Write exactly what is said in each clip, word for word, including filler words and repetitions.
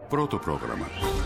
Πρώτο πρόγραμμα.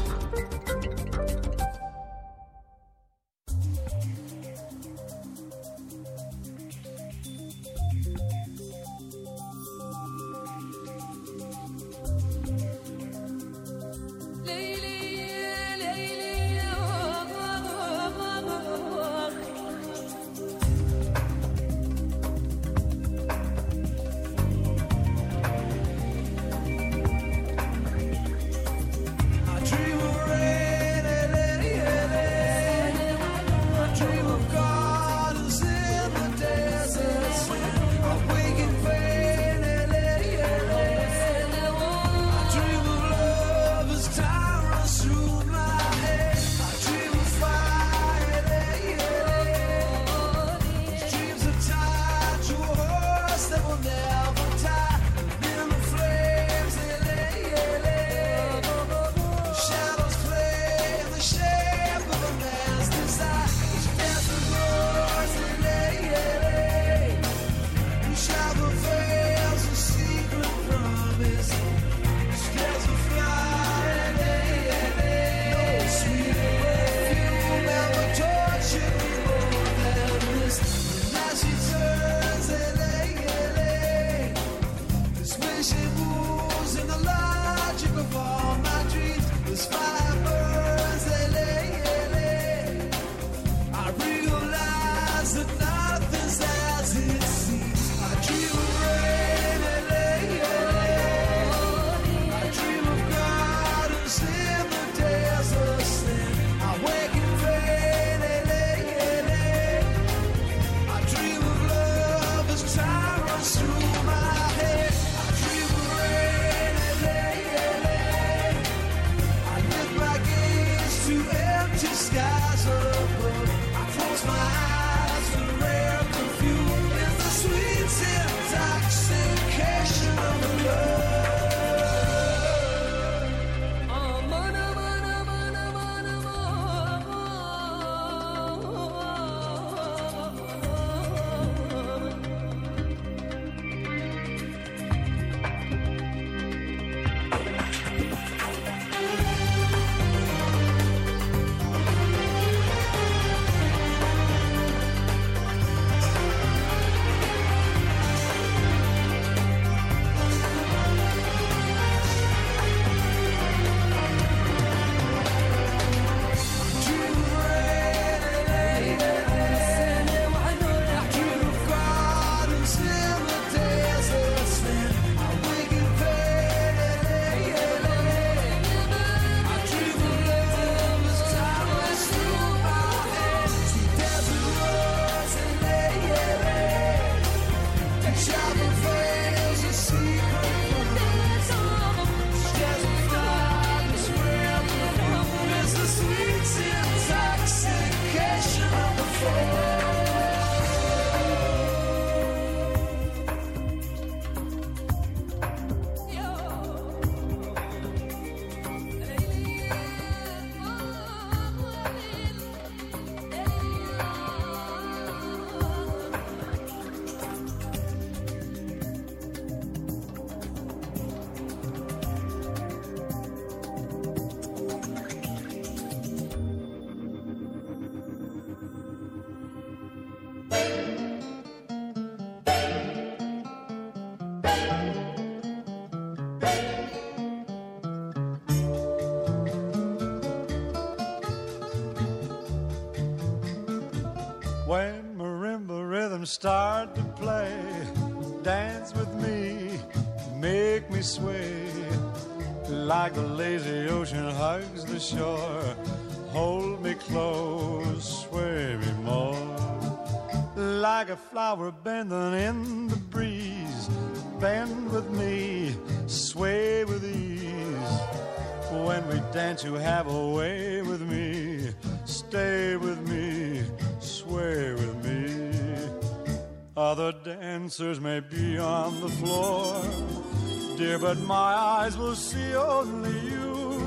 When marimba rhythms start to play, dance with me, make me sway. Like the lazy ocean hugs the shore, hold me close, sway me more. Like a flower bending in the breeze, bend with me, sway with ease. When we dance you have a way with me, stay with me, sway with me. Other dancers may be on the floor, dear, but my eyes will see only you.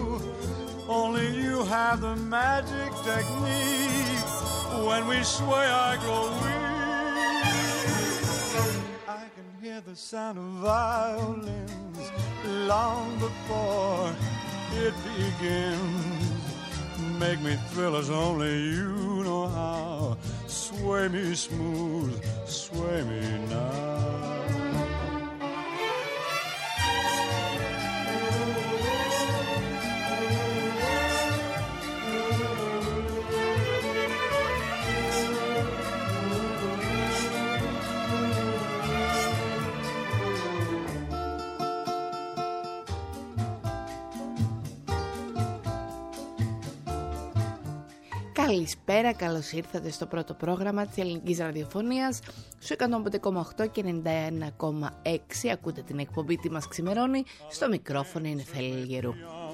Only you have the magic technique. When we sway I grow weak. I can hear the sound of violins long before it begins. Make me thrill as only you know how. Sway me smooth, sway me now. Καλησπέρα, καλώς ήρθατε στο πρώτο πρόγραμμα της ελληνικής ραδιοφωνίας στο εκατόν πέντε κόμμα οκτώ και ενενήντα ένα κόμμα έξι. Ακούτε την εκπομπή «Τι μας ξημερώνει». Στο μικρόφωνο είναι Φέλη Λιγερού.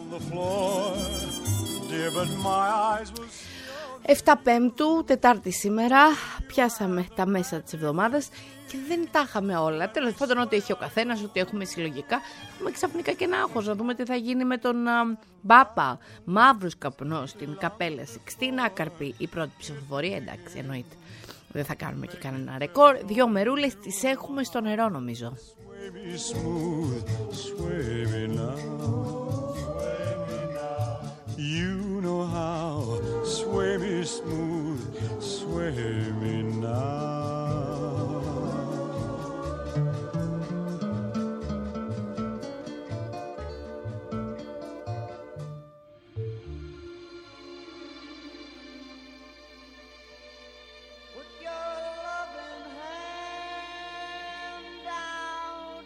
εφτά Πέμπτου, Τετάρτη σήμερα, πιάσαμε τα μέσα της εβδομάδας και δεν τα είχαμε όλα. Τέλος πάντων, ό,τι έχει ο καθένας, ό,τι έχουμε συλλογικά. Έχουμε ξαφνικά και ένα άγχος να δούμε τι θα γίνει με τον α, Μπάπα. Μαύρος καπνός στην Καπέλα Σικστίνα, άκαρπη η πρώτη ψηφοφορία. Εντάξει, εννοείται. Δεν θα κάνουμε και κανένα ρεκόρ. Δύο μερούλες τις έχουμε στο νερό, νομίζω. You know how, sway me smooth, sway me now. Put your loving hand out,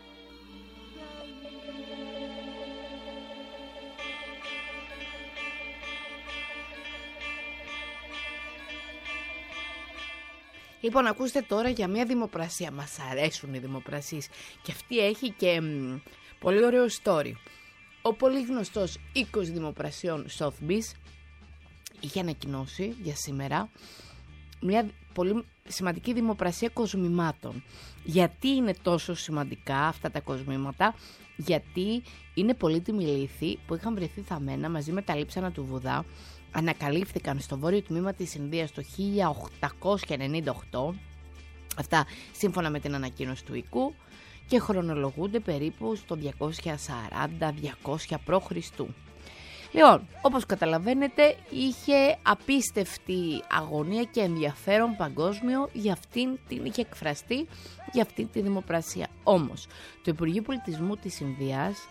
Λοιπόν, ακούστε τώρα για μια δημοπρασία. Μας αρέσουν οι δημοπρασίες και αυτή έχει και μ, πολύ ωραίο story. Ο πολύ γνωστός οίκος δημοπρασιών Sotheby's είχε ανακοινώσει για σήμερα μια πολύ σημαντική δημοπρασία κοσμημάτων. Γιατί είναι τόσο σημαντικά αυτά τα κοσμήματα? Γιατί είναι πολύτιμοι λίθοι που είχαν βρεθεί θαμμένα μαζί με τα λείψανα του Βουδά. Ανακαλύφθηκαν στο βόρειο τμήμα της Ινδίας το χίλια οκτακόσια ενενήντα οκτώ, αυτά σύμφωνα με την ανακοίνωση του οικού, και χρονολογούνται περίπου στο διακόσια σαράντα διακόσια π.Χ. Λοιπόν, όπως καταλαβαίνετε, είχε απίστευτη αγωνία και ενδιαφέρον παγκόσμιο για αυτήν την, είχε εκφραστεί για αυτήν τη δημοπρασία. Όμως, το Υπουργείο Πολιτισμού της Ινδίας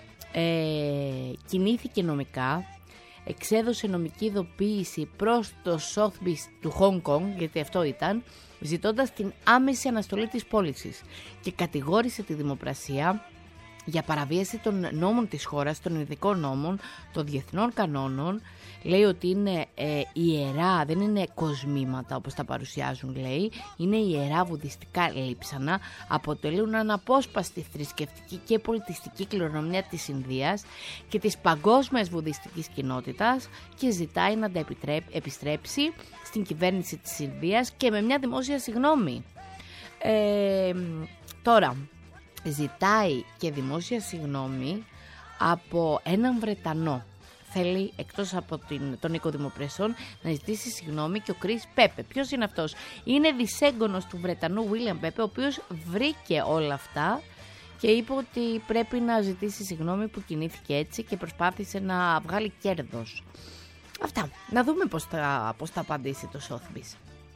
ε, κινήθηκε νομικά, εξέδωσε νομική ειδοποίηση προς το Sotheby's του Χονγκ Κονγκ, γιατί αυτό ήταν, ζητώντας την άμεση αναστολή της πώλησης, και κατηγόρησε τη δημοπρασία για παραβίαση των νόμων της χώρας, των ειδικών νόμων, των διεθνών κανόνων. Λέει ότι είναι ε, ιερά, δεν είναι κοσμήματα όπως τα παρουσιάζουν, λέει, είναι ιερά βουδιστικά λείψανα, αποτελούν αναπόσπαστη θρησκευτική και πολιτιστική κληρονομιά της Ινδίας και της παγκόσμιας βουδιστικής κοινότητας, και ζητάει να τα επιστρέψει στην κυβέρνηση της Ινδίας και με μια δημόσια συγγνώμη. Ε, τώρα, ζητάει και δημόσια συγγνώμη από έναν Βρετανό. Θέλει, εκτός από την, τον οίκο δημοπρασιών, να ζητήσει συγγνώμη και ο Κρίς Πέπε. Ποιος είναι αυτός? Είναι δισέγγονος του Βρετανού Βίλιαμ Πέπε, ο οποίος βρήκε όλα αυτά και είπε ότι πρέπει να ζητήσει συγγνώμη που κινήθηκε έτσι και προσπάθησε να βγάλει κέρδος. Αυτά. Να δούμε πώς θα, πώς θα απαντήσει το Sotheby's.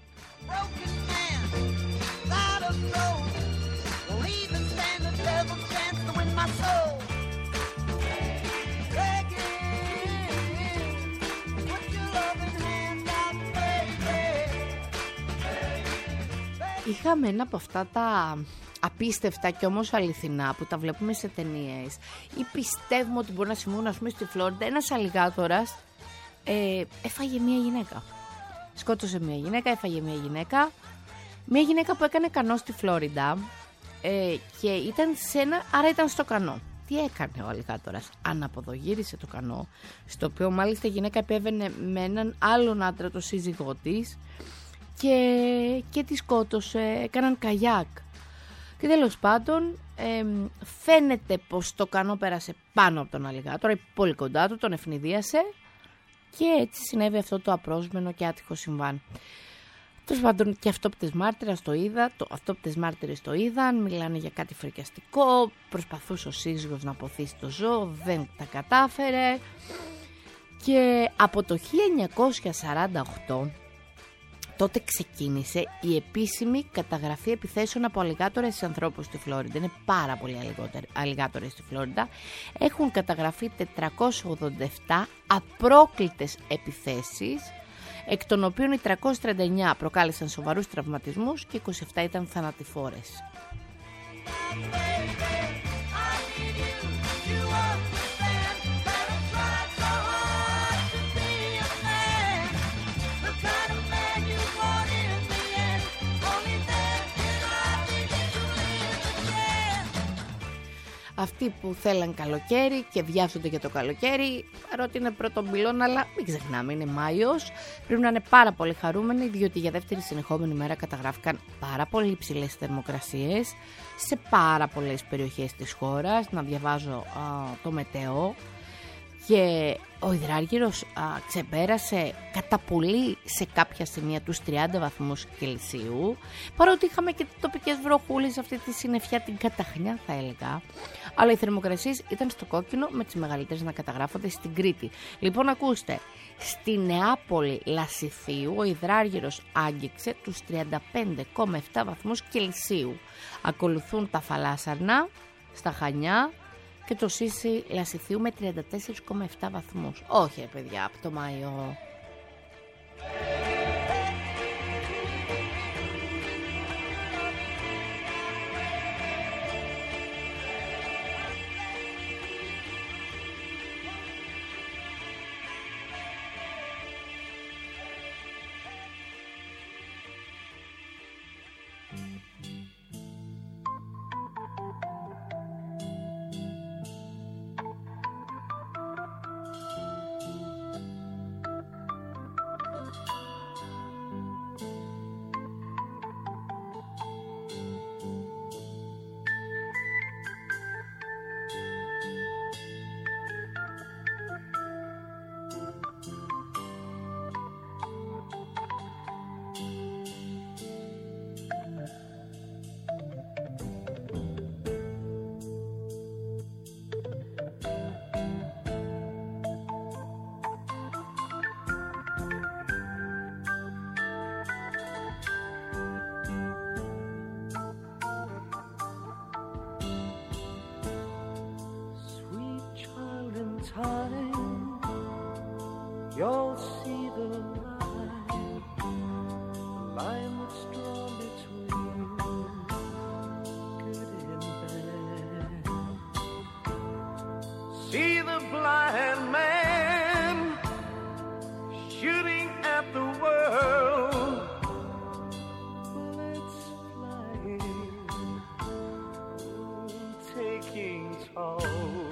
Είχαμε ένα από αυτά τα απίστευτα και όμως αληθινά που τα βλέπουμε σε ταινίες ή πιστεύουμε ότι μπορεί να συμβούν, ας πούμε, στη Φλόριντα. Ένας αλιγάτορας ε, έφαγε μια γυναίκα. Σκότωσε μια γυναίκα, έφαγε μια γυναίκα. Μια γυναίκα που έκανε κανό στη Φλόριντα ε, και ήταν σε ένα, άρα ήταν στο κανό. Τι έκανε ο αλιγάτορας? Αναποδογύρισε το κανό, στο οποίο μάλιστα η γυναίκα επέβαινε με έναν άλλον άντρα, το σύζυγό της, και, και τη σκότωσε, έκαναν καγιάκ. Και τέλος πάντων ε, φαίνεται πως το κανό πέρασε πάνω από τον αλιγάτορα, πολύ κοντά του, τον ευνηδίασε και έτσι συνέβη αυτό το απρόσμενο και άτυχο συμβάν. Τέλος πάντων, και αυτόπτες μάρτυρες το είδα, το αυτόπτες μάρτυρες το είδαν, μιλάνε για κάτι φρικιαστικό, προσπαθούσε ο σύζυγος να αποθήσει το ζώο, δεν τα κατάφερε. Και από το χίλια εννιακόσια σαράντα οκτώ τότε ξεκίνησε η επίσημη καταγραφή επιθέσεων από αλιγάτορες σε ανθρώπους στη Φλόριντα. Είναι πάρα πολλοί αλιγάτορες στη Φλόριντα. Έχουν καταγραφεί τετρακόσιες ογδόντα επτά απρόκλητες επιθέσεις, εκ των οποίων οι τριακόσιες τριάντα εννέα προκάλεσαν σοβαρούς τραυματισμούς και είκοσι επτά ήταν θανατηφόρες. Αυτοί που θέλαν καλοκαίρι και βιάζονται για το καλοκαίρι, παρότι είναι πρώτον πυλών, αλλά μην ξεχνάμε, είναι Μάιος. Πρέπει να είναι πάρα πολύ χαρούμενοι, διότι για δεύτερη συνεχόμενη μέρα καταγράφηκαν πάρα πολύ υψηλές θερμοκρασίες σε πάρα πολλές περιοχές της χώρας. Να διαβάζω α, το μετέο. Και ο υδράργυρος α, ξεπέρασε κατά πολύ σε κάποια σημεία τους τριάντα βαθμούς Κελσίου, παρότι είχαμε και τοπικές βροχούλες, αυτή τη συννεφιά, την καταχνιά θα έλεγα, αλλά οι θερμοκρασίες ήταν στο κόκκινο, με τις μεγαλύτερες να καταγράφονται στην Κρήτη. Λοιπόν, ακούστε, στη Νεάπολη Λασιθίου ο υδράργυρος άγγιξε τους τριάντα πέντε κόμμα επτά βαθμούς Κελσίου. Ακολουθούν τα Θαλάσσαρνα στα Χανιά και το Σύσι Λασιθίου με τριάντα τέσσερα κόμμα επτά βαθμούς. Όχι, παιδιά, από το Μάιο. You'll see the line, the line that's drawn between good and bad. See the blind man shooting at the world, bullets flying, taking toll.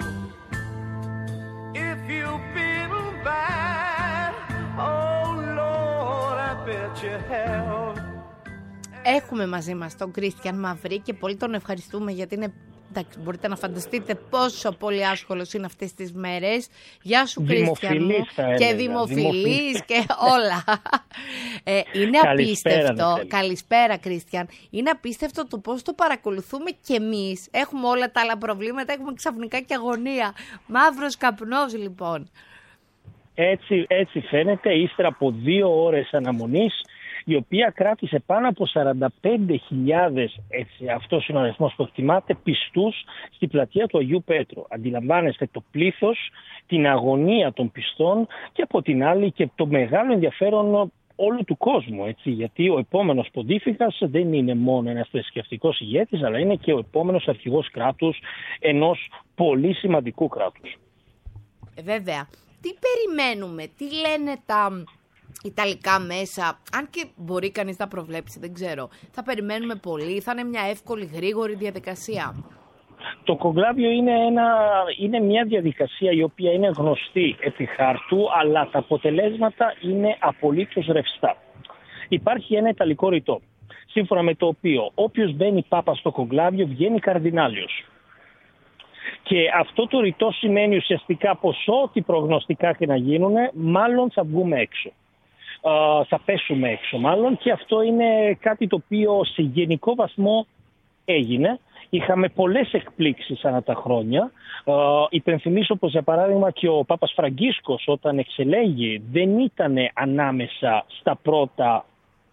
If you've been bad, oh Lord, I bet you have. Έχουμε μαζί μας τον Κρίστιαν Μαυρί και πολύ τον ευχαριστούμε, γιατί είναι, εντάξει, μπορείτε να φανταστείτε πόσο πολύ άσχολος είναι αυτές τις μέρες. Γεια σου Κρίστιαν μου, και δημοφιλής και όλα. ε, είναι Καλησπέρα, απίστευτο. Καλησπέρα Κρίστιαν. Είναι απίστευτο το πώς το παρακολουθούμε κι εμείς. Έχουμε όλα τα άλλα προβλήματα, έχουμε ξαφνικά και αγωνία. Μαύρος καπνός λοιπόν. Έτσι, έτσι φαίνεται, ύστερα από δύο ώρες αναμονής, η οποία κράτησε πάνω από σαράντα πέντε χιλιάδες, έτσι, αυτός είναι ο αριθμός που εκτιμάται, πιστούς στη πλατεία του Αγίου Πέτρου. Αντιλαμβάνεστε το πλήθος, την αγωνία των πιστών και από την άλλη και το μεγάλο ενδιαφέρον όλου του κόσμου, έτσι, γιατί ο επόμενος ποντίφικας δεν είναι μόνο ένας θρησκευτικός ηγέτης, αλλά είναι και ο επόμενος αρχηγός κράτους ενός πολύ σημαντικού κράτους. Βέβαια. Τι περιμένουμε, τι λένε τα ιταλικά μέσα, αν και μπορεί κανείς να προβλέψει, δεν ξέρω. Θα περιμένουμε πολύ, θα είναι μια εύκολη, γρήγορη διαδικασία. Το κογκλάβιο είναι, ένα, είναι μια διαδικασία η οποία είναι γνωστή επί χάρτου, αλλά τα αποτελέσματα είναι απολύτως ρευστά. Υπάρχει ένα ιταλικό ρητό, σύμφωνα με το οποίο όποιος μπαίνει πάπα στο κογκλάβιο βγαίνει καρδινάλιος. Και αυτό το ρητό σημαίνει ουσιαστικά πως ό,τι προγνωστικά και να γίνουν, μάλλον θα βγούμε έξω. α, θα πέσουμε έξω μάλλον, και αυτό είναι κάτι το οποίο σε γενικό βαθμό έγινε. Είχαμε πολλές εκπλήξεις ανά τα χρόνια. Ε, υπενθυμίσω πως για παράδειγμα και ο Πάπας Φραγκίσκος όταν εξελέγει δεν ήταν ανάμεσα στα πρώτα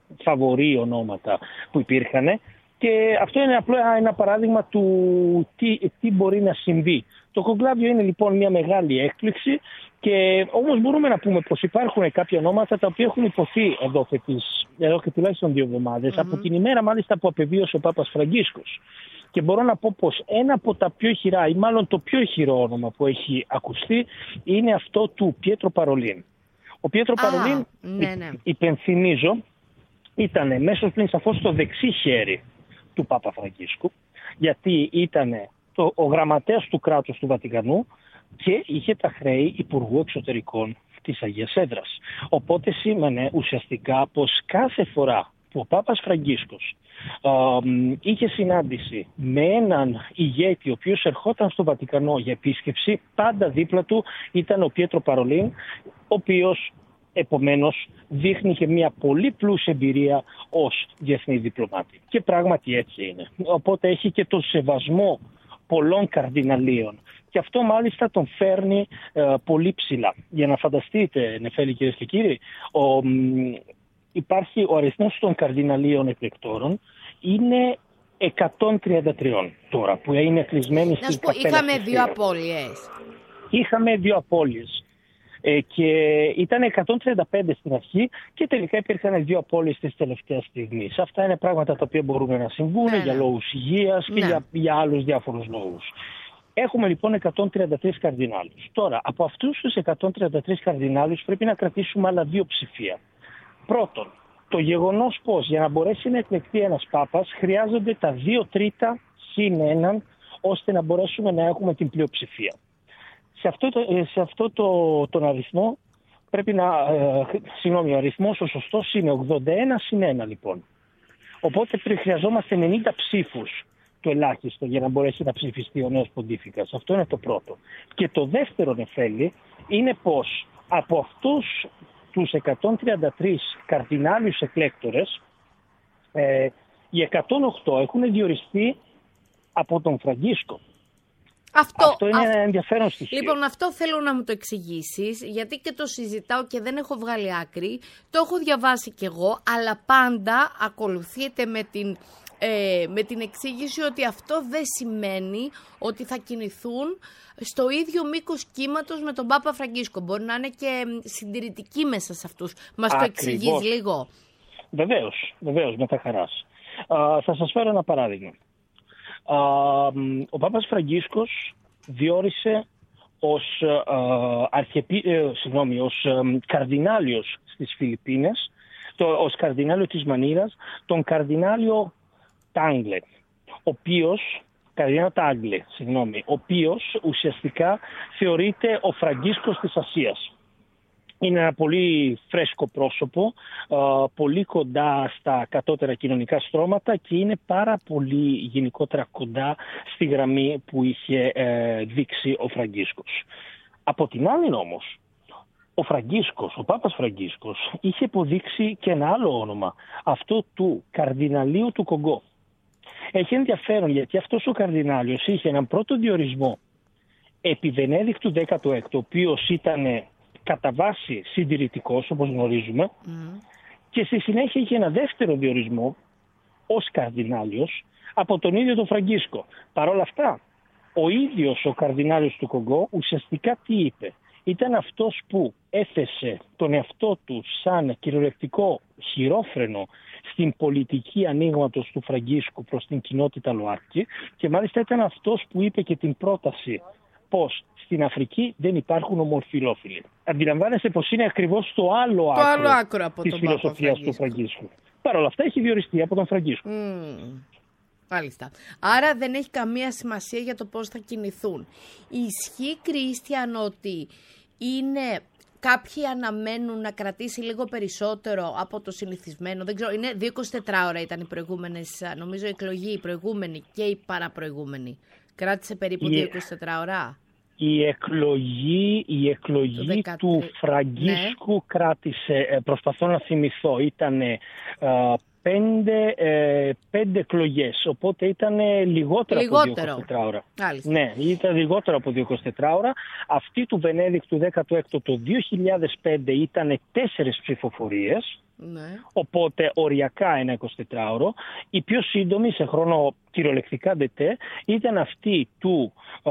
φαβορί ονόματα που υπήρχαν, και αυτό είναι απλά ένα παράδειγμα του τι, τι μπορεί να συμβεί. Το κογκλάβιο είναι λοιπόν μια μεγάλη έκπληξη, και όμως μπορούμε να πούμε πως υπάρχουν κάποια ονόματα τα οποία έχουν υποθεί εδώ και, τις, εδώ και τουλάχιστον δύο εβδομάδες, mm-hmm. από την ημέρα μάλιστα που απεβίωσε ο Πάπας Φραγκίσκος. Και μπορώ να πω πως ένα από τα πιο ηχηρά, ή μάλλον το πιο ηχηρό όνομα που έχει ακουστεί, είναι αυτό του Πιέτρο Παρολίν. Ο Πιέτρο ah, Παρολίν, ναι, ναι. υπενθυμίζω, ήταν μέσω πλήν σαφώς το δεξί χέρι του Πάπα Φραγκίσκου, γιατί ήταν το, ο γραμματέας του κράτους του Βατικανού και είχε τα χρέη Υπουργού Εξωτερικών της Αγίας Έδρας. Οπότε σήμαινε ουσιαστικά πως κάθε φορά που ο Πάπας Φραγκίσκος ε, είχε συνάντηση με έναν ηγέτη ο οποίος ερχόταν στο Βατικανό για επίσκεψη, πάντα δίπλα του ήταν ο Πιέτρο Παρολίν, ο οποίος επομένως δείχνει και μια πολύ πλούσια εμπειρία ως διεθνή διπλωμάτη. Και πράγματι έτσι είναι. Οπότε έχει και τον σεβασμό πολλών καρδιναλίων. Και αυτό μάλιστα τον φέρνει ε, πολύ ψηλά. Για να φανταστείτε, νεφέλη κυρίες και κύριοι, ο, μ, υπάρχει ο αριθμός των καρδιναλίων εκλεκτόρων είναι εκατόν τριάντα τρία τώρα, που είναι κλεισμένοι στην Να σου πω, είχαμε δύο απώλειες. Είχαμε δύο απώλειες. Ε, και ήταν εκατόν τριάντα πέντε στην αρχή και τελικά υπήρχαν δύο απώλειες της τελευταίας στιγμής. Αυτά είναι πράγματα τα οποία μπορούν να συμβούν ναι, για ναι. λόγους υγείας και ναι. για, για άλλους διάφορους λόγους. Έχουμε λοιπόν εκατόν τριάντα τρεις καρδινάλους. Τώρα, από αυτούς τους εκατόν τριάντα τρεις καρδινάλους πρέπει να κρατήσουμε άλλα δύο ψηφία. Πρώτον, το γεγονός πως για να μπορέσει να εκλεκτεί ένας Πάπας χρειάζονται τα δύο τρίτα συν έναν ώστε να μπορέσουμε να έχουμε την πλειοψηφία. Σε αυτό, το, σε αυτό το, τον αριθμό πρέπει να... Ε, συγγνώμη, ο αριθμός ο σωστός είναι ογδόντα ένα συν ένα λοιπόν. Οπότε χρειαζόμαστε ενενήντα ψήφους το ελάχιστο για να μπορέσει να ψηφιστεί ο νέος ποντίφικας. Αυτό είναι το πρώτο. Και το δεύτερο νεφέλη είναι πως από αυτούς τους εκατόν τριάντα τρεις καρδινάλιους εκλέκτορες ε, οι εκατόν οκτώ έχουν διοριστεί από τον Φραγκίσκο. Αυτό, αυτό είναι αυ... ένα ενδιαφέρον στοιχείο. Λοιπόν, αυτό θέλω να μου το εξηγήσεις, γιατί και το συζητάω και δεν έχω βγάλει άκρη. Το έχω διαβάσει κι εγώ, αλλά πάντα ακολουθείται με την, ε, με την εξήγηση ότι αυτό δεν σημαίνει ότι θα κινηθούν στο ίδιο μήκος κύματος με τον Πάπα Φραγκίσκο. Μπορεί να είναι και συντηρητικοί μέσα σε αυτούς. Μας Ακριβώς. το εξηγείς λίγο? Βεβαίως, βεβαίως, με τα χαράς. Α, θα σας φέρω ένα παράδειγμα. Uh, ο Πάπας Φραγκίσκος διόρισε ως, uh, αρχεπί, uh, συγγνώμη, ως uh, καρδινάλιος στις Φιλιππίνες, το, ως καρδινάλιο της Μανίλας, τον καρδινάλιο Τάγκλε, ο οποίος, καρδινάλιο Τάγκλε, συγγνώμη, ο οποίος ουσιαστικά θεωρείται ο Φραγκίσκος της Ασίας. Είναι ένα πολύ φρέσκο πρόσωπο, πολύ κοντά στα κατώτερα κοινωνικά στρώματα και είναι πάρα πολύ γενικότερα κοντά στη γραμμή που είχε δείξει ο Φραγκίσκος. Από την άλλη όμως, ο Φραγκίσκος, ο Πάπας Φραγκίσκος, είχε υποδείξει και ένα άλλο όνομα, αυτό του Καρδιναλίου του Κογκό. Έχει ενδιαφέρον γιατί αυτός ο Καρδινάλιος είχε έναν πρώτο διορισμό επί Βενέδικτου δέκατου έκτου, ο οποίος ήταν κατά βάση συντηρητικός, όπως γνωρίζουμε, mm. και στη συνέχεια είχε ένα δεύτερο διορισμό ως καρδινάλιος από τον ίδιο τον Φραγκίσκο. Παρ' όλα αυτά, ο ίδιος ο καρδινάλιος του Κογκό ουσιαστικά τι είπε? Ήταν αυτός που έθεσε τον εαυτό του σαν κυριολεκτικό χειρόφρενο στην πολιτική ανοίγματος του Φραγκίσκου προς την κοινότητα ΛΟΑΤΚΙ και μάλιστα ήταν αυτός που είπε και την πρόταση πως στην Αφρική δεν υπάρχουν ομοφυλόφιλοι. Αντιλαμβάνεστε πως είναι ακριβώς το άλλο το άκρο, άλλο άκρο από της φιλοσοφίας του Φραγκίσκου. Παρ' όλα αυτά έχει διοριστεί από τον Φραγκίσκο. Mm. Μάλιστα. Άρα δεν έχει καμία σημασία για το πώς θα κινηθούν. Ισχύει, Κρίστιαν, ότι είναι... Κάποιοι αναμένουν να κρατήσει λίγο περισσότερο από το συνηθισμένο. Δεν ξέρω, είναι είκοσι τέσσερις ώρα ήταν οι προηγούμενες, νομίζω η εκλογή, η προηγούμενη και η παραπροηγούμενη. Κράτησε περίπου yeah. είκοσι τέσσερις ώρα. Η εκλογή, η εκλογή του Φραγκίσκου ναι. κράτησε, προσπαθώ να θυμηθώ, ήταν πέντε, ε, πέντε εκλογές, οπότε ήταν λιγότερο, λιγότερο. από δύο είκοσι τέσσερις ώρα. Άλιστα. Ναι, ήταν λιγότερο από δύο είκοσι τέσσερις ώρα. Αυτή του Βενέδικ του δέκατο έκτο το δύο χιλιάδες πέντε ήταν τέσσερις ψηφοφορίες. Ναι. Οπότε οριακά ένα εικοσιτετράωρο. Η πιο σύντομη σε χρόνο κυριολεκτικά ντετέ ήταν αυτή του ε,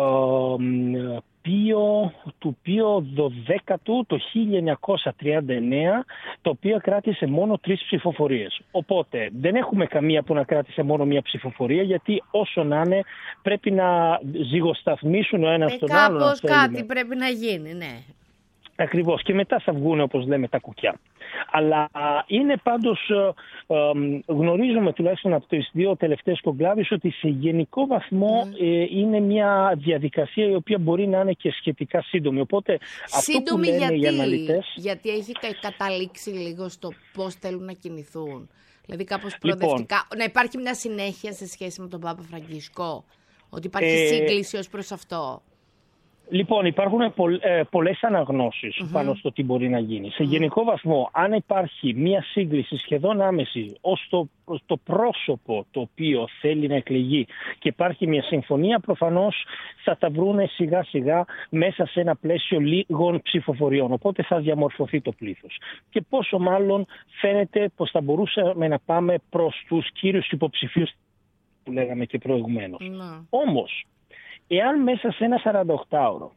Πίο, του Πίο δωδέκατου το χίλια εννιακόσια τριάντα εννέα, το οποίο κράτησε μόνο τρεις ψηφοφορίες. Οπότε δεν έχουμε καμία που να κράτησε μόνο μία ψηφοφορία, γιατί όσο να είναι πρέπει να ζυγοσταθμίσουν ο ένας ε, τον άλλον. Κάπως κάτι πρέπει να γίνει, ναι. Ακριβώς, και μετά θα βγουν, όπως λέμε, τα κουκιά. Αλλά είναι πάντως, ε, ε, γνωρίζουμε τουλάχιστον από τις δύο τελευταίες κογκλάβεις ότι σε γενικό βαθμό mm. ε, είναι μια διαδικασία η οποία μπορεί να είναι και σχετικά σύντομη. Οπότε σύντομη αυτό που λένε γιατί, οι αναλυτές... γιατί έχει καταλήξει λίγο στο πώς θέλουν να κινηθούν. Δηλαδή κάπως προοδευτικά. Λοιπόν, να υπάρχει μια συνέχεια σε σχέση με τον Πάπα Φραγκίσκο. Ότι υπάρχει ε, σύγκληση ως προς αυτό. Λοιπόν, υπάρχουν πολλές αναγνώσεις mm-hmm. πάνω στο τι μπορεί να γίνει. Σε mm-hmm. γενικό βαθμό, αν υπάρχει μία σύγκριση σχεδόν άμεση ως το, ως το πρόσωπο το οποίο θέλει να εκλεγεί και υπάρχει μία συμφωνία, προφανώς θα τα βρούνε σιγά σιγά μέσα σε ένα πλαίσιο λίγων ψηφοφοριών. Οπότε θα διαμορφωθεί το πλήθος. Και πόσο μάλλον φαίνεται πως θα μπορούσαμε να πάμε προς τους κύριους υποψηφίους που λέγαμε και προηγουμένως. Mm-hmm. Όμως, εάν μέσα σε ένα σαρανταοκτάωρο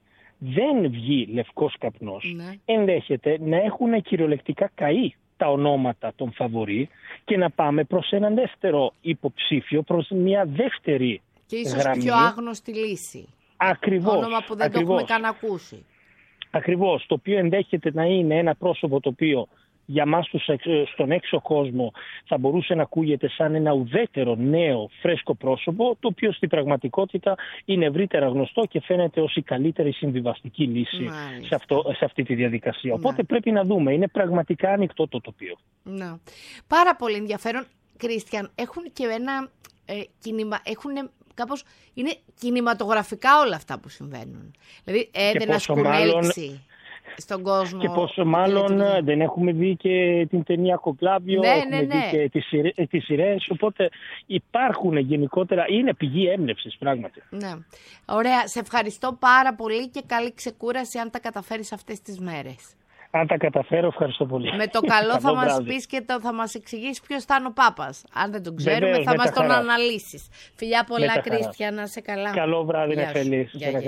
δεν βγει λευκός καπνός, ναι. ενδέχεται να έχουν κυριολεκτικά καεί τα ονόματα των φαβορί και να πάμε προς έναν δεύτερο υποψήφιο, προς μια δεύτερη και ίσως γραμμή. πιο άγνωστη λύση. Ακριβώς. Όνομα που δεν ακριβώς. το έχουμε καν ακούσει. Ακριβώς. Το οποίο ενδέχεται να είναι ένα πρόσωπο το οποίο για μας στον έξω κόσμο θα μπορούσε να ακούγεται σαν ένα ουδέτερο, νέο, φρέσκο πρόσωπο, το οποίο στην πραγματικότητα είναι ευρύτερα γνωστό και φαίνεται ως η καλύτερη συμβιβαστική λύση σε, αυτό, σε αυτή τη διαδικασία. Οπότε να. πρέπει να δούμε, είναι πραγματικά ανοιχτό το τοπίο. Να. Πάρα πολύ ενδιαφέρον. Κρίστιαν, έχουν και ένα ε, κίνημα, έχουν κάπως, είναι κινηματογραφικά όλα αυτά που συμβαίνουν. Δηλαδή έδαινε ασκουνέλξη στον κόσμο. Και πόσο μάλλον δεν έχουμε δει και την ταινία Κοκλάβιο, ναι, έχουμε ναι, ναι. δει και τις, σειρέ, τις σειρές, οπότε υπάρχουν γενικότερα, είναι πηγή έμπνευσης πράγματι. Ναι. Ωραία, σε ευχαριστώ πάρα πολύ και καλή ξεκούραση αν τα καταφέρεις αυτές τις μέρες. Αν τα καταφέρω, ευχαριστώ πολύ. Με το καλό θα μας πεις και το, θα μας εξηγήσεις ποιος θα είναι ο Πάπας. Αν δεν τον ξέρουμε, Βεβαίως, θα μας τον αναλύσεις. Φιλιά πολλά, Κρίστια, να σε καλά. Καλό βράδυ, Νεφελή.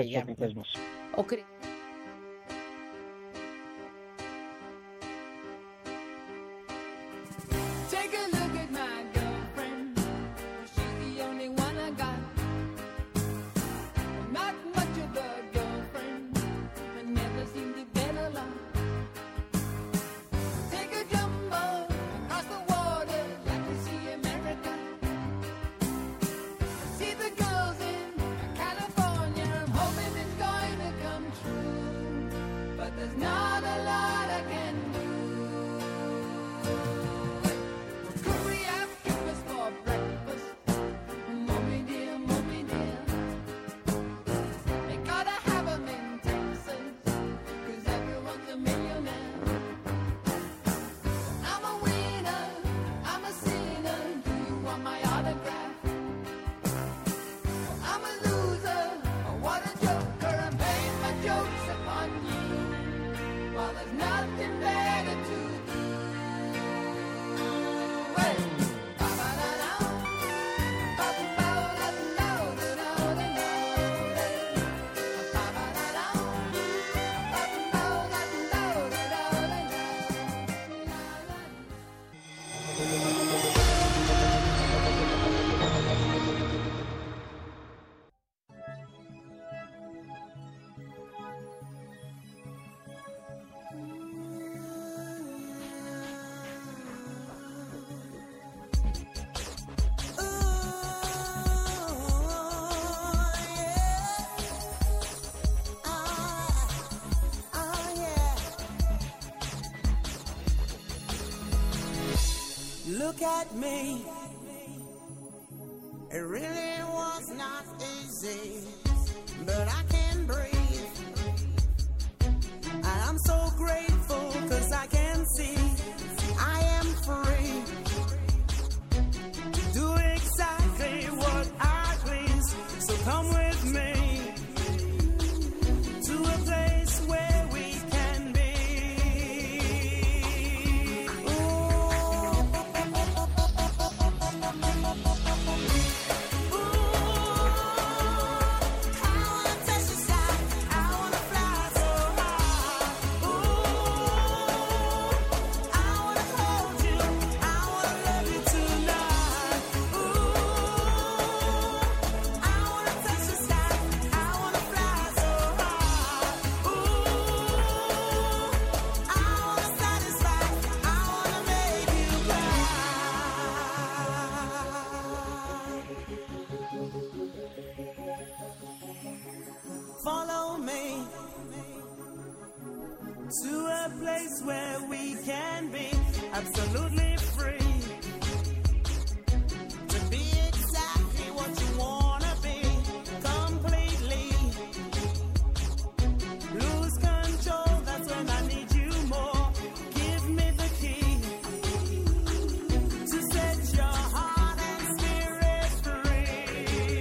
Ο Look at me. It really was not easy, but I can't breathe. And I'm so grateful 'cause I can see I am free to do exactly what I please. So come with me to a place where we can be. Follow me to a place where we can be absolutely free to be exactly what you wanna be completely. Lose control, that's when I need you more. Give me the key to set your heart and spirit free.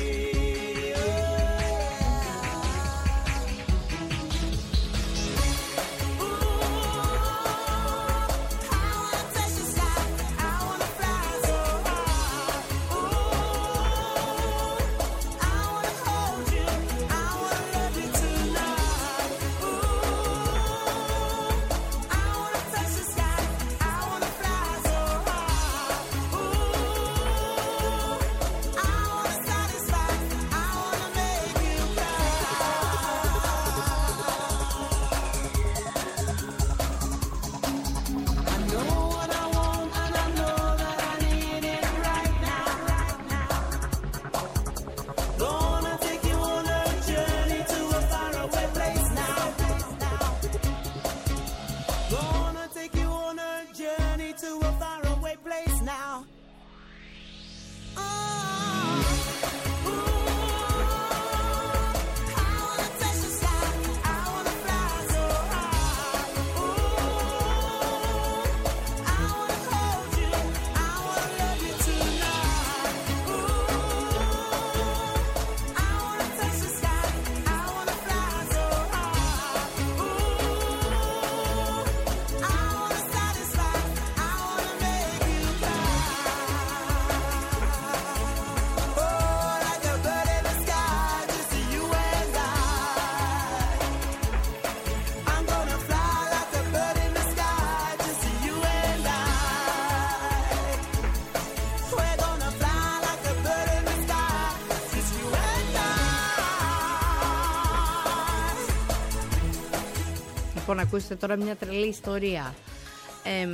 Λοιπόν, ακούστε τώρα μια τρελή ιστορία. Ε,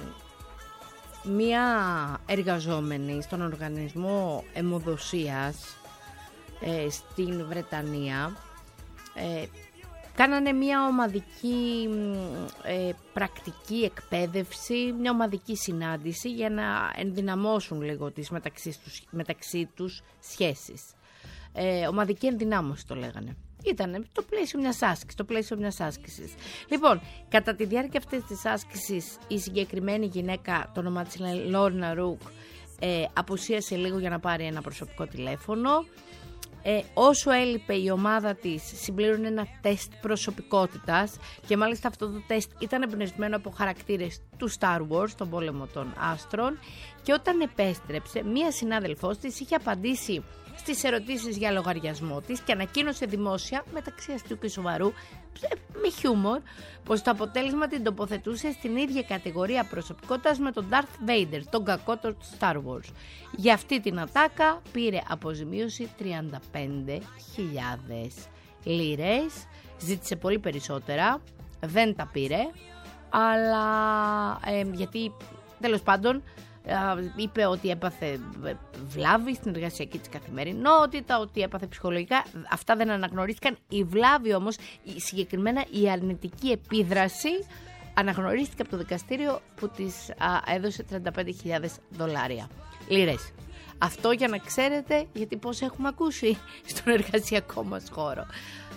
μια εργαζόμενη στον οργανισμό αιμοδοσίας ε, στην Βρετανία ε, κάνανε μια ομαδική ε, πρακτική εκπαίδευση, μια ομαδική συνάντηση για να ενδυναμώσουν λίγο τις μεταξύ τους, μεταξύ τους σχέσεις. Ε, ομαδική ενδυνάμωση το λέγανε. Ήταν το πλαίσιο μιας άσκησης, το πλαίσιο μιας άσκησης. Λοιπόν, κατά τη διάρκεια αυτής της άσκησης, η συγκεκριμένη γυναίκα, το όνομα της είναι Λόρνα Ρουκ, ε, απουσίασε λίγο για να πάρει ένα προσωπικό τηλέφωνο. Ε, όσο έλειπε η ομάδα της, συμπλήρωνε ένα τεστ προσωπικότητας και μάλιστα αυτό το τεστ ήταν εμπνευσμένο από χαρακτήρες του Star Wars, τον πόλεμο των άστρων, και όταν επέστρεψε, μία συνάδελφός της είχε απαντήσει στις ερωτήσεις για λογαριασμό της και ανακοίνωσε δημόσια, μεταξύ αστείου και σοβαρού, με χιούμορ, πως το αποτέλεσμα την τοποθετούσε στην ίδια κατηγορία προσωπικότητας με τον Darth Vader, τον κακό του Star Wars. Για αυτή την ατάκα πήρε αποζημίωση τριάντα πέντε χιλιάδες λίρες, ζήτησε πολύ περισσότερα, δεν τα πήρε, αλλά ε, γιατί τέλος πάντων είπε ότι έπαθε βλάβη στην εργασιακή της καθημερινότητα, ότι έπαθε ψυχολογικά. Αυτά δεν αναγνωρίστηκαν. Η βλάβη όμως, η, συγκεκριμένα η αρνητική επίδραση, αναγνωρίστηκε από το δικαστήριο που της α, έδωσε τριάντα πέντε χιλιάδες δολάρια. Λίρες. Αυτό για να ξέρετε, γιατί πώς έχουμε ακούσει στον εργασιακό μας χώρο.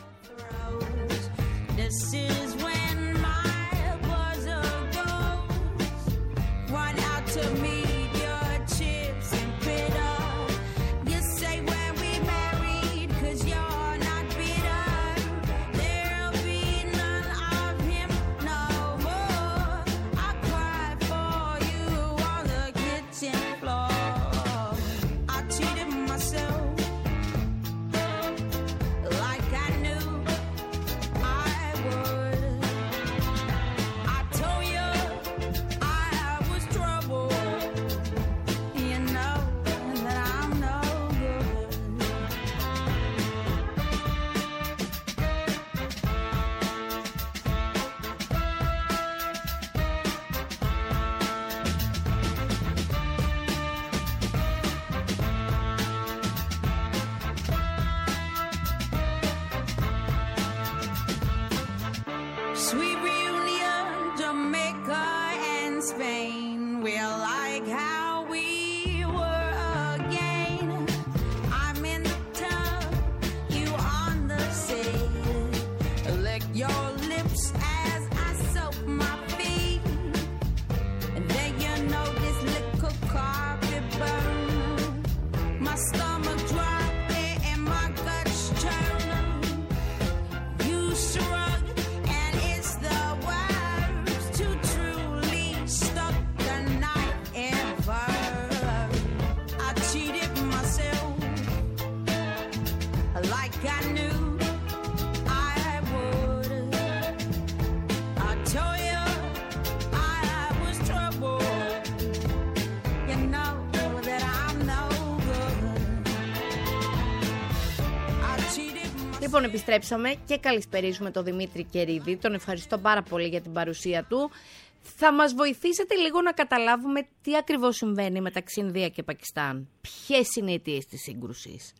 This is when my buzzer goes. Run out to meet your chips and bitter. You say when we married, cause you're not bitter. There'll be none of him no more. I cried for you on the kitchen floor. I cheated myself like I knew I would. I told you I was trouble. You know that I'm no good. Sweet reunion, Jamaica and Spain. We're like how we were again. I'm in the tub, you on the sea. Lick your lips as I soap my feet. And then you know this liquor carpet burn. My stomach drop and my guts churn. You shrug, and it's the worst to truly stuck the night ever. I cheated myself like I knew I would. I told you I was trouble. You know that I'm no good. I cheated myself. Λοιπόν, επιστρέψαμε και καλησπερίζουμε τον Δημήτρη Κερίδη. Τον ευχαριστώ πάρα πολύ για την παρουσία του. Θα μας βοηθήσετε λίγο να καταλάβουμε τι ακριβώς συμβαίνει μεταξύ Ινδία και Πακιστάν. Ποιες είναι οι αιτίες της σύγκρουσης?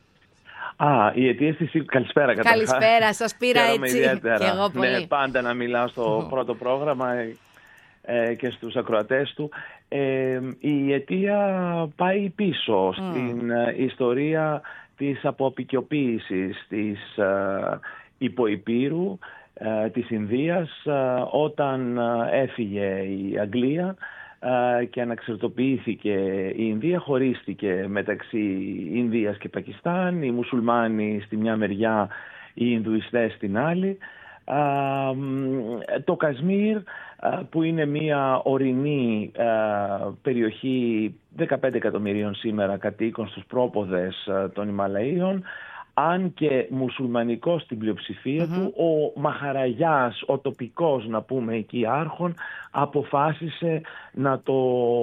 Α, οι αιτίες της σύγκρουσης. Καλησπέρα, καταρχάς. Καλησπέρα, σας πήρα Χαίρομαι έτσι. ιδιαίτερα. Και εγώ πολύ. Ναι, πάντα να μιλάω στο πρώτο πρόγραμμα ε, και στους ακροατές του. Ε, η αιτία πάει πίσω στην ε, ιστορία της αποαπικιοποίησης της ε, υποϋπήρου ε, της Ινδίας ε, όταν ε, έφυγε η Αγγλία ε, και αναξαρτοποιήθηκε η Ινδία, χωρίστηκε μεταξύ Ινδίας και Πακιστάν, οι μουσουλμάνοι στη μια μεριά, οι Ινδουιστές στην άλλη. Uh, το Κασμίρ, uh, που είναι μια ορεινή uh, περιοχή δεκαπέντε εκατομμυρίων σήμερα κατοίκων στους πρόποδες uh, των Ιμαλαίων, αν και μουσουλμανικός στην πλειοψηφία mm-hmm. του, ο Μαχαραγιάς, ο τοπικός να πούμε εκεί άρχον, αποφάσισε να το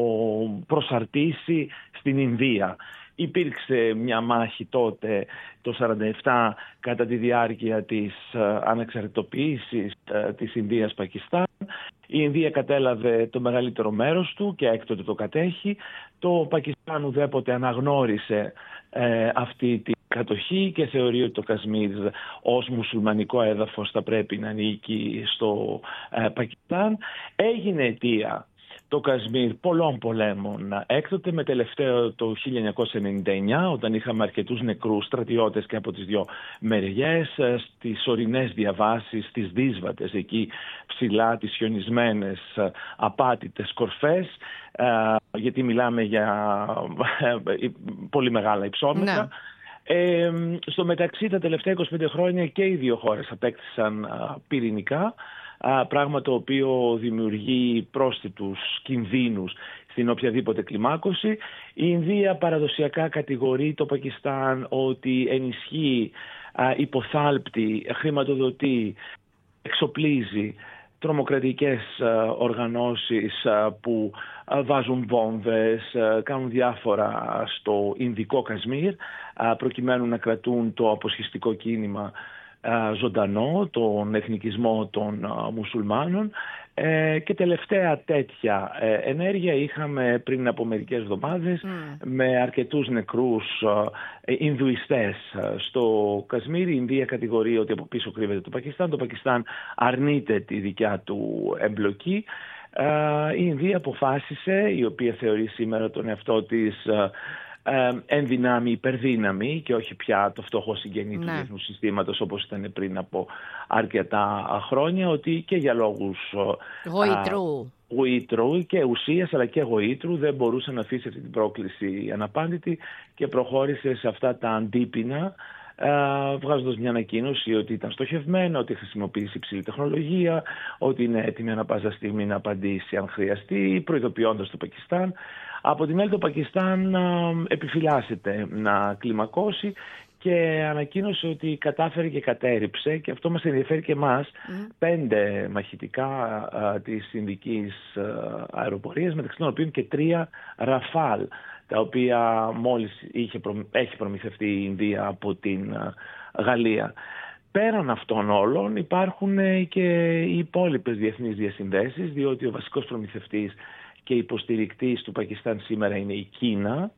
προσαρτήσει στην Ινδία. Υπήρξε μια μάχη τότε το σαράντα επτά κατά τη διάρκεια της uh, ανεξαρτητοποίησης uh, της Ινδίας-Πακιστάν. Η Ινδία κατέλαβε το μεγαλύτερο μέρος του και έκτοτε το κατέχει. Το Πακιστάν ουδέποτε αναγνώρισε uh, αυτή τη κατοχή και θεωρεί ότι το Κασμίρ ως μουσουλμανικό έδαφος θα πρέπει να ανήκει στο uh, Πακιστάν. Έγινε αιτία το Κασμίρ πολλών πολέμων. Έκτοτε με τελευταίο το χίλια εννιακόσια ενενήντα εννιά, όταν είχαμε αρκετούς νεκρούς στρατιώτες και από τις δύο μεριές, στις ορεινές διαβάσεις, στις δύσβατες εκεί ψηλά, τις χιονισμένες απάτητες κορφές, γιατί μιλάμε για πολύ μεγάλα υψόμετρα. Ναι. Ε, στο μεταξύ τα τελευταία είκοσι πέντε χρόνια και οι δύο χώρες απέκτησαν πυρηνικά, πράγμα το οποίο δημιουργεί πρόσθετους κινδύνους στην οποιαδήποτε κλιμάκωση. Η Ινδία παραδοσιακά κατηγορεί το Πακιστάν ότι ενισχύει, υποθάλπτει, χρηματοδοτεί, εξοπλίζει τρομοκρατικές οργανώσεις που βάζουν βόμβες, κάνουν διάφορα στο Ινδικό Κασμίρ προκειμένου να κρατούν το αποσχιστικό κίνημα ζωντανό, τον εθνικισμό των μουσουλμάνων. Ε, και τελευταία τέτοια ε, ενέργεια είχαμε πριν από μερικές εβδομάδες mm. με αρκετούς νεκρούς ε, Ινδουιστές στο Κασμίρ. Η Ινδία κατηγορεί ότι από πίσω κρύβεται το Πακιστάν. Το Πακιστάν αρνείται τη δικιά του εμπλοκή. Ε, η Ινδία αποφάσισε, η οποία θεωρεί σήμερα τον εαυτό της ε, ε, εν δυνάμει υπερδύναμη και όχι πια το φτωχό συγγενή Ναι. του διεθνούς συστήματος όπως ήταν πριν από αρκετά χρόνια, ότι και για λόγους Γοήτρου. γοήτρου και ουσίας αλλά και γοήτρου δεν μπορούσε να αφήσει αυτή την πρόκληση αναπάντητη και προχώρησε σε αυτά τα αντίπεινα, βγάζοντας μια ανακοίνωση ότι ήταν στοχευμένο, ότι χρησιμοποιήσει υψηλή τεχνολογία, ότι είναι έτοιμη ανά πάσα στιγμή να απαντήσει αν χρειαστεί, προειδοποιώντας το Πακιστάν. Από την άλλη το Πακιστάν επιφυλάσσεται να κλιμακώσει και ανακοίνωσε ότι κατάφερε και κατέριψε, και αυτό μας ενδιαφέρει και εμάς, mm. πέντε μαχητικά α, της Ινδικής αεροπορίας, μεταξύ των οποίων και τρία Ραφάλ, τα οποία μόλις είχε προ... έχει προμηθευτεί η Ινδία από την α, Γαλλία. Πέραν αυτών όλων υπάρχουν και οι υπόλοιπες διεθνείς διασυνδέσεις, διότι ο βασικός προμηθευτής και υποστηρικτής του Πακιστάν σήμερα είναι η Κίνα.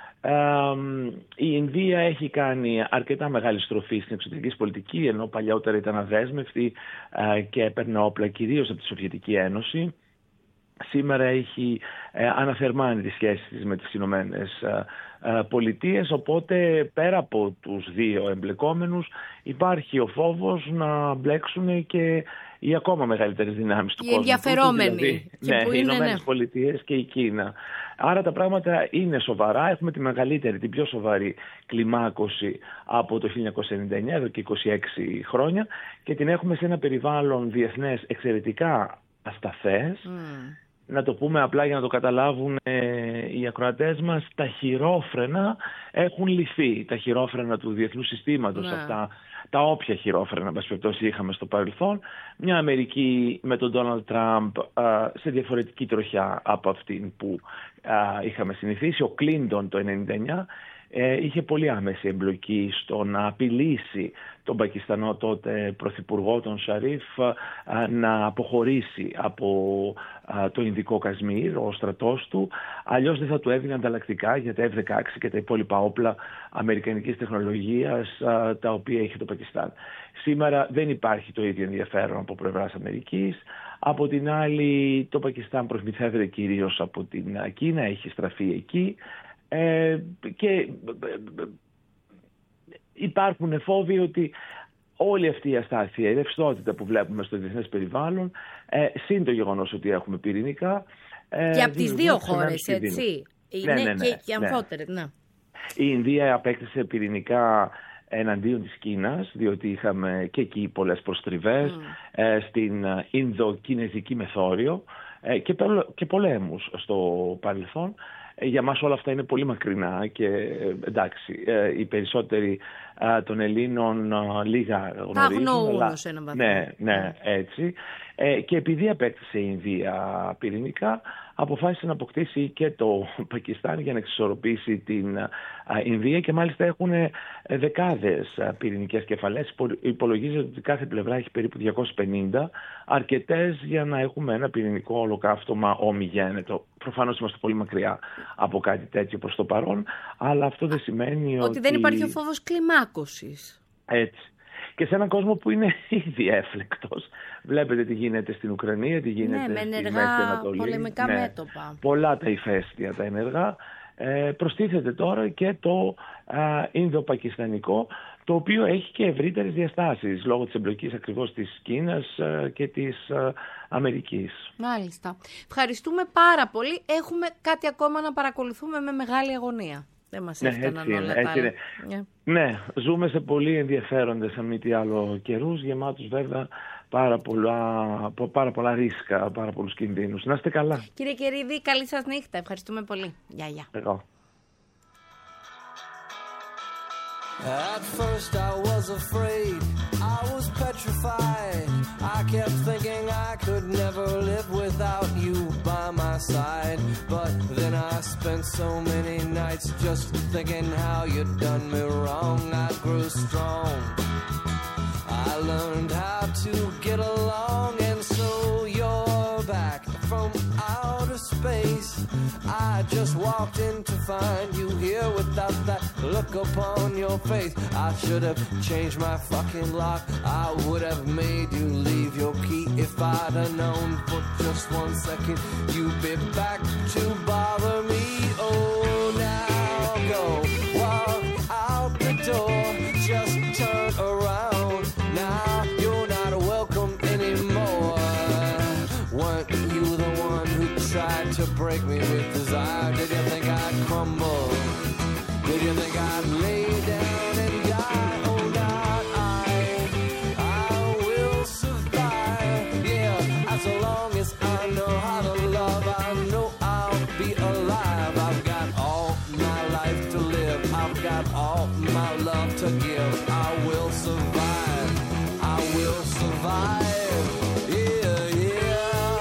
Η Ινδία έχει κάνει αρκετά μεγάλη στροφή στην εξωτερική πολιτική, ενώ παλιότερα ήταν αδέσμευτη και έπαιρνε όπλα κυρίως από τη Σοβιετική Ένωση. Σήμερα έχει αναθερμάνει τις σχέσεις της με τις Ηνωμένες Πολιτείες, οπότε πέρα από τους δύο εμπλεκόμενους υπάρχει ο φόβος να μπλέξουν και οι ακόμα μεγαλύτερες δυνάμεις του οι κόσμου. Οι ενδιαφερόμενοι. Δηλαδή, Και ναι, που οι είναι, Ηνωμένες ναι. Πολιτείες και η Κίνα. Άρα τα πράγματα είναι σοβαρά. Έχουμε τη μεγαλύτερη, την πιο σοβαρή κλιμάκωση από το χίλια εννιακόσια ενενήντα εννιά, εδώ και είκοσι έξι χρόνια, και την έχουμε σε ένα περιβάλλον διεθνές εξαιρετικά ασταθές. Mm. Να το πούμε απλά για να το καταλάβουν ε, οι ακροατές μας, τα χειρόφρενα έχουν λυθεί. Τα χειρόφρενα του διεθνούς συστήματος, ναι. αυτά, τα όποια χειρόφρενα, μας περιπτώσει, είχαμε στο παρελθόν. Μια Αμερική με τον Ντόναλντ Τραμπ σε διαφορετική τροχιά από αυτήν που α, είχαμε συνηθίσει. Ο Κλίντον το χίλια εννιακόσια ενενήντα εννιά ε, είχε πολύ άμεση εμπλοκή στο να απειλήσει τον Πακιστανό τότε πρωθυπουργό, τον Σαρίφ, να αποχωρήσει από το Ινδικό Κασμίρ, ο στρατός του. Αλλιώς δεν θα του έδινε ανταλλακτικά για τα εφ δεκαέξι και τα υπόλοιπα όπλα αμερικανικής τεχνολογίας τα οποία είχε το Πακιστάν. Σήμερα δεν υπάρχει το ίδιο ενδιαφέρον από πλευράς Αμερικής. Από την άλλη το Πακιστάν προμηθεύεται κυρίως από την Κίνα, έχει στραφεί εκεί. Ε, και υπάρχουν φόβοι ότι όλη αυτή η αστάθεια, η ρευστότητα που βλέπουμε στο διεθνές περιβάλλον, ε, συν το γεγονός ότι έχουμε πυρηνικά. Ε, και από τις δύο χώρες, έτσι. Είναι ναι, ναι, ναι, και, και ναι. αμφότερες, ναι. Η Ινδία απέκτησε πυρηνικά εναντίον της Κίνας, διότι είχαμε και εκεί πολλές προστριβές mm. ε, στην Ινδο-Κινεζική Μεθόριο ε, και, και πολέμους στο παρελθόν. Για μας όλα αυτά είναι πολύ μακρινά και εντάξει, οι περισσότεροι των Ελλήνων λίγα γνωρίζουν. Τα αγνοούν ως έναν βαθμό. Ναι, ναι, έτσι. Και επειδή απέκτησε η Ινδία πυρηνικά, αποφάσισε να αποκτήσει και το Πακιστάν για να εξισορροπήσει την Ινδία, και μάλιστα έχουν δεκάδες πυρηνικές κεφαλές. Υπολογίζεται ότι κάθε πλευρά έχει περίπου διακόσιες πενήντα, αρκετές για να έχουμε ένα πυρηνικό ολοκαύτωμα ομιγένετο. Προφανώς είμαστε πολύ μακριά από κάτι τέτοιο προς το παρόν, αλλά αυτό δεν σημαίνει ότι... Ότι δεν υπάρχει ο φόβος κλιμάκωσης. Έτσι. Και σε έναν κόσμο που είναι ήδη έφλεκτος. Βλέπετε τι γίνεται στην Ουκρανία, τι γίνεται ναι, στη ενεργά Μέση Ανατολή. πολεμικά ναι, μέτωπα. Πολλά τα ηφαίστεια τα ενεργά. Ε, προστίθεται τώρα και το α, Ινδο-Πακιστανικό, το οποίο έχει και ευρύτερες διαστάσεις λόγω της εμπλοκής ακριβώς της Κίνας α, και της α, Αμερικής. Μάλιστα. Ευχαριστούμε πάρα πολύ. Έχουμε κάτι ακόμα να παρακολουθούμε με μεγάλη αγωνία. Δεν μας ναι, έφταναν όλα είναι, τα άλλα. Yeah. Ναι, ζούμε σε πολύ ενδιαφέροντες, αν μη τι άλλο, καιρούς, γεμάτους βέβαια πάρα πολλά, πάρα πολλά ρίσκα, πάρα πολλούς κινδύνους. Να είστε καλά. Κύριε Κερίδη, καλή σας νύχτα. Ευχαριστούμε πολύ. Γεια, γεια. Εγώ. At first I was afraid, I was petrified. I kept thinking I could never live without you by my side. But then I spent so many nights just thinking how you'd done me wrong. I grew strong, I learned how to get along, and so you're back from outer space. I just walked in to find you here without that look upon your face. I should have changed my fucking lock. I would have made you leave your key if I'd have known for just one second you'd be back to bother me. Oh, now go. break me with desire? Did you think I'd crumble? Did you think I'd lay down and die? Oh, not I. I will survive. Yeah, as long as I know how to love, I know I'll be alive. I've got all my life to live. I've got all my love to give. I will survive. I will survive. Yeah, yeah.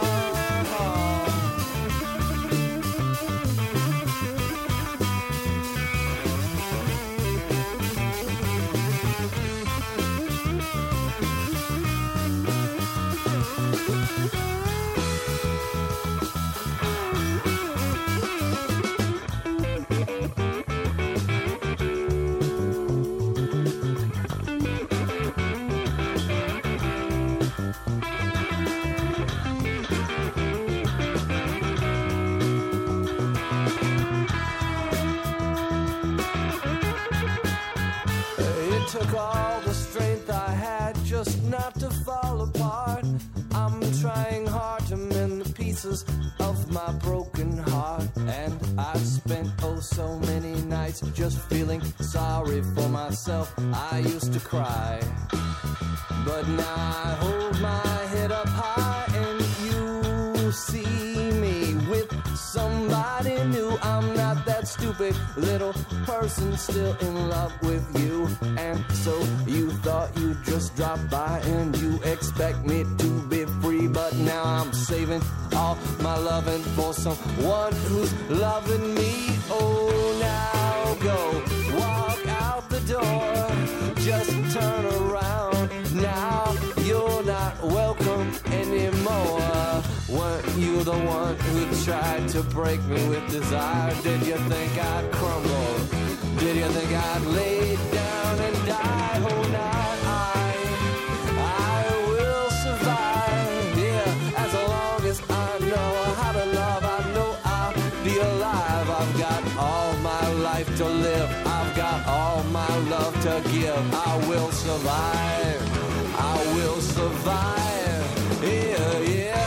Took all the strength I had just not to fall apart. I'm trying hard to mend the pieces of my broken heart. And I've spent oh so many nights just feeling sorry for myself. I used to cry, but now I hold my head up high and you see me with somebody new. I'm not that stupid little person still in love with you. And so you thought you'd just drop by and you expect me to be free. But now I'm saving all my loving for someone who's loving me. Oh, now go walk out the door, just turn around. Now you're not welcome anymore. Weren't you the one who tried to break me with desire? Did you think I'd crumble? Did you think I'd lay down and die? Oh, not I. I will survive. Yeah, as long as I know how to love, I know I'll be alive. I've got all my life to live. I've got all my love to give. I will survive. I will survive. Yeah, yeah.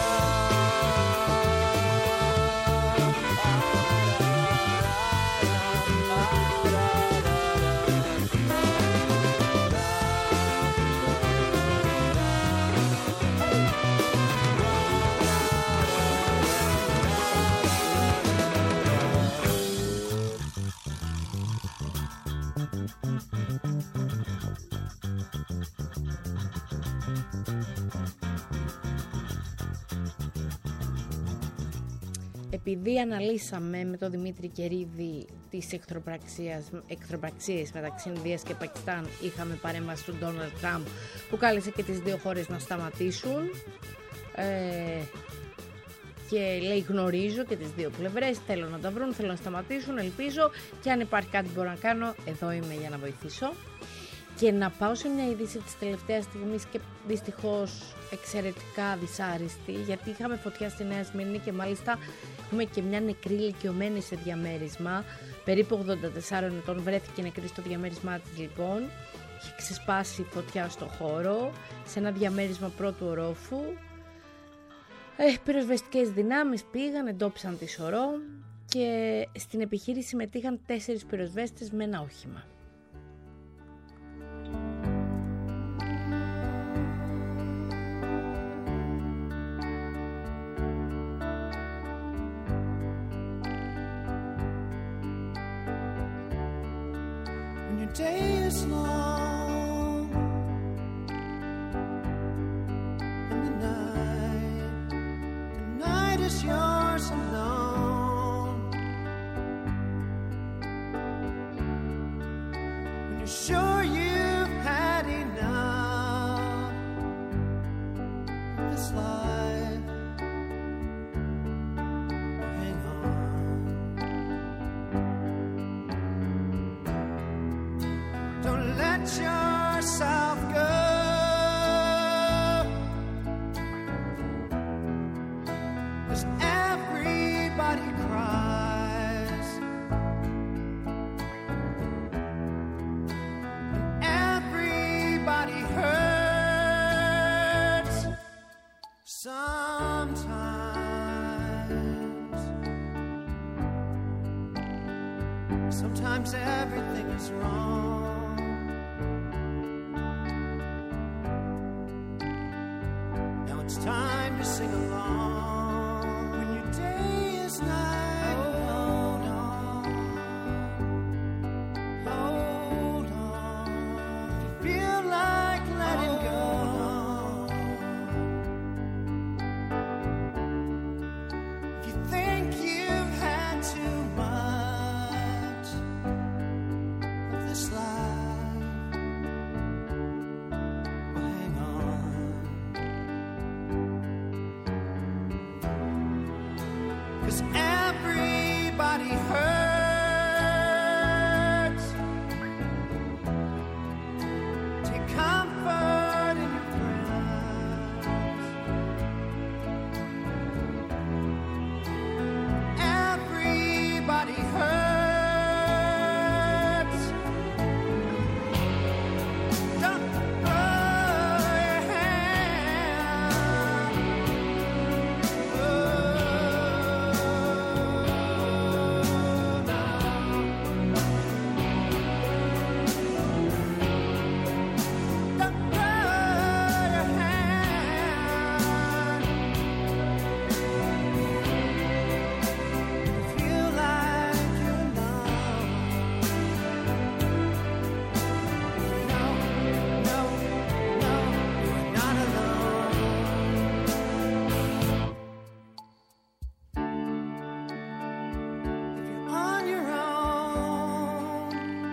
Επειδή αναλύσαμε με τον Δημήτρη Κερίδη τις εχθροπραξίες μεταξύ Ινδίας και Πακιστάν, είχαμε παρέμβαση του Ντόναλντ Τραμπ που κάλεσε και τις δύο χώρες να σταματήσουν ε, και λέει γνωρίζω και τις δύο πλευρές, θέλω να τα βρουν, θέλω να σταματήσουν, ελπίζω και αν υπάρχει κάτι που μπορώ να κάνω, εδώ είμαι για να βοηθήσω. Και να πάω σε μια είδηση της τελευταίας στιγμής και δυστυχώς εξαιρετικά δυσάρεστη, γιατί είχαμε φωτιά στη Νέα Σμύρνη και μάλιστα έχουμε και μια νεκρή ηλικιωμένη σε διαμέρισμα, περίπου ογδόντα τεσσάρων ετών, βρέθηκε νεκρή στο διαμέρισμά της λοιπόν, είχε ξεσπάσει φωτιά στο χώρο, σε ένα διαμέρισμα πρώτου ορόφου, ε, πυροσβεστικές δυνάμεις πήγαν, εντόπισαν τη σωρό και στην επιχείρηση συμμετείχαν τέσσερις πυροσβέστες με ένα όχημα. Day is long and the night, the night is yours alone. When you're sure you've had enough of this life, hang on. Don't let yourself go. Cause everybody cries and everybody hurts sometimes. Sometimes everything is wrong. Now it's time to sing along. When your day is night, hold on, hold on. If you feel like letting go, if you think you've had too much of this life, well, hang on. 'Cause everybody hurts. Take comfort in your friends. Everybody hurts. Don't throw your hand. Oh, no. Don't throw your hand. Feel like you're alone. No, no, no, you're not alone. If you're on your own,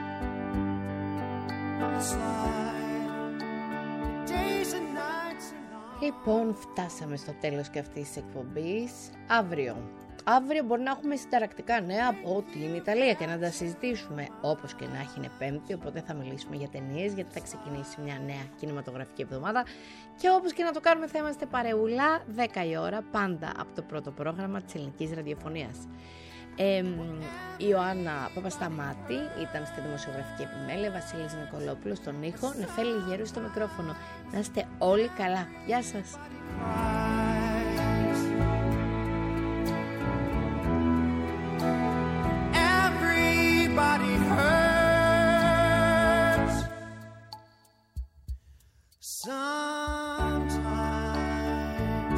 it's like the days and nights are long. Λοιπόν, φτάσαμε στο τέλος και αυτής της εκπομπής. Αύριο. Αύριο μπορεί να έχουμε συνταρακτικά νέα από την Ιταλία και να τα συζητήσουμε. Όπως και να έχει, είναι Πέμπτη, οπότε θα μιλήσουμε για ταινίες, γιατί θα ξεκινήσει μια νέα κινηματογραφική εβδομάδα. Και όπως και να το κάνουμε, θα είμαστε παρεούλα δέκα η ώρα, πάντα από το πρώτο πρόγραμμα της ελληνικής ραδιοφωνίας. Ε, η Ιωάννα Παπασταμάτη ήταν στη δημοσιογραφική επιμέλεια, Βασίλης Νικολόπουλος στον ήχο, Νεφέλη Γερού στο μικρόφωνο. Να είστε όλοι καλά. Γεια σας. Everybody hurts sometimes.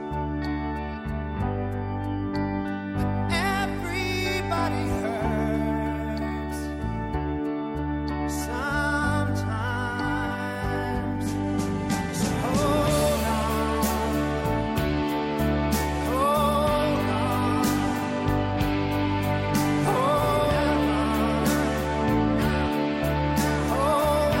Everybody hurts sometimes. So hold on, hold on, hold on, hold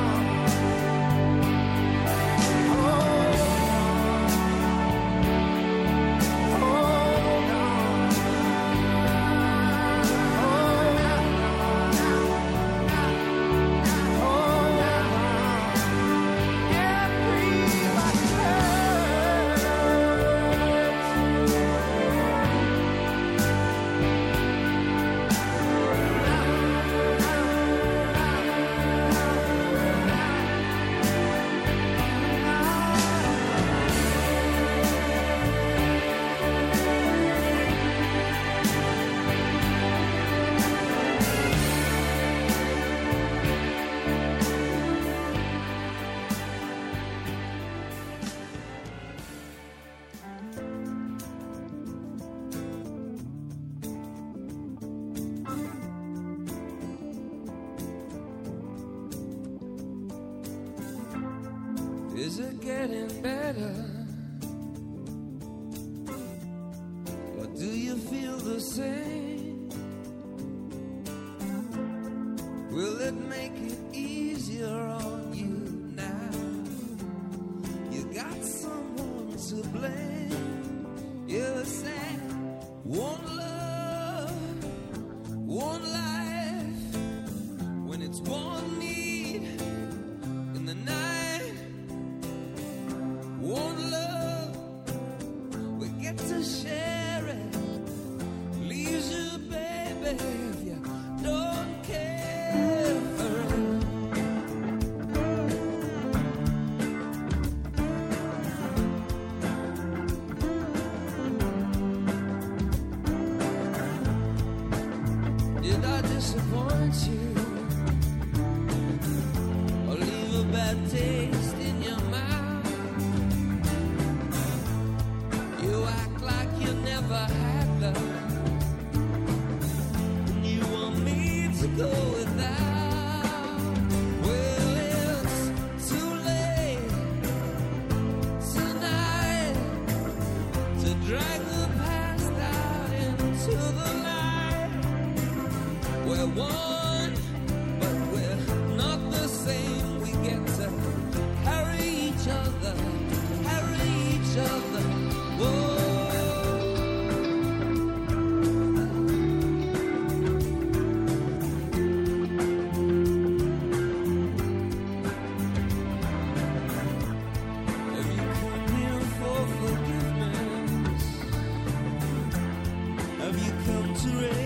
Is it getting better? Or do you feel the same? Will it make it easier on you now? You got someone to blame. You're sad. One love, one life. When it's one need in the night, one love, we get to share it. Leaves you, baby, if you don't care for it. Did I just disappoint you or leave a bad taste in your mouth. You act like you never had love, and you want me to go without. Well, it's too late tonight to drag the past out into the night. We're one, but we're not the same. We get to carry each other, carry each other. Whoa. Have you come here for forgiveness? Have you come to raise